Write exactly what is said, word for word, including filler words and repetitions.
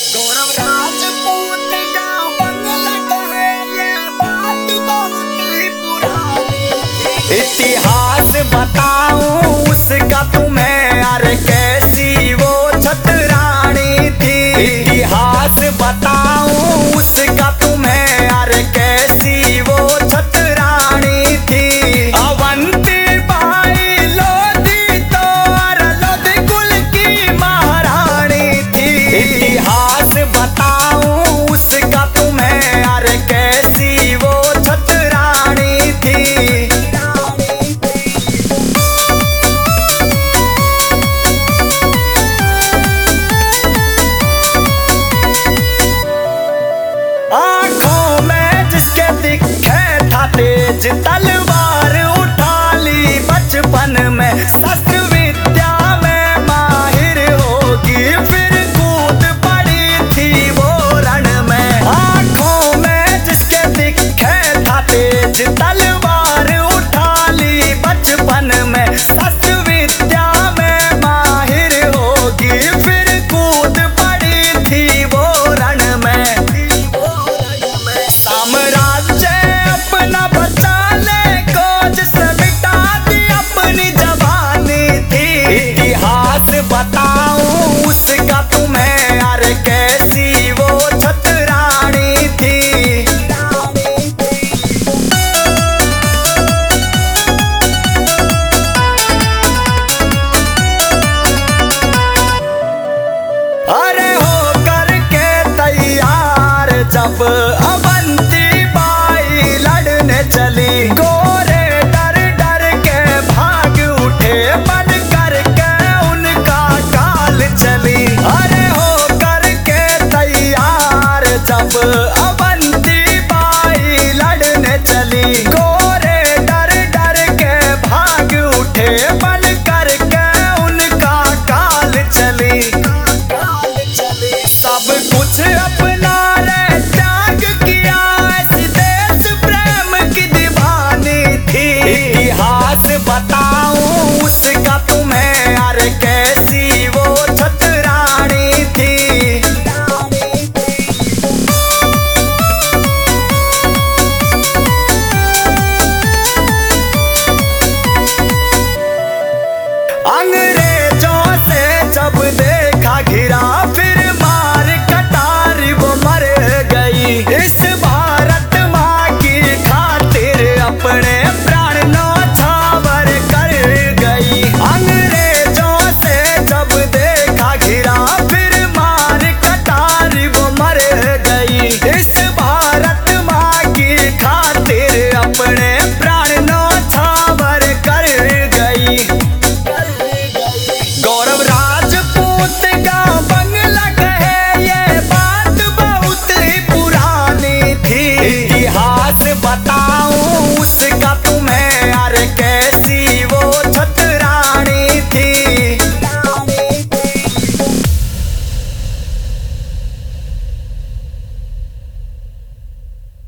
गौरव राजपूत का बंगला है, ये बात बहुत ही पुरानी। इतिहास बताऊं उसका तुम्हें, अरे कैसी वो छतरानी थी। इतिहास बताऊं उसका तुम्हें, अरे कैसी वो छतरानी थी। अवंती बाई लोधी तो अरे लोधी कुल की महारानी थी। इतिहास बताऊं उसका तुम्हें, अरे कैसी वो छतरानी थी। आँखों में जिसके दिखे था तेज, तलवार उठा ली बचपन में। शस्त्र विद्या में माहिर होगी, फिर कूद पड़ी थी वो रण में। आँखों में जिसके दिखे था तेज, तलवार उठा ली बचपन में। शस्त्र विद्या में माहिर होगी, फिर कूद पड़ी थी वो रण में। साम्राज्य अपना बचाने को जिसने मिटा दी अपनी जवानी थी। इतिहास बताऊं उसका तुम्हें, अरे कैसी वो छतरानी थी। अरे हो करके तैयार जब अवंती बाई लड़ने चली, गोरे डर डर के भाग उठे, बन करके उनका काल चली। अरे हो करके तैयार जब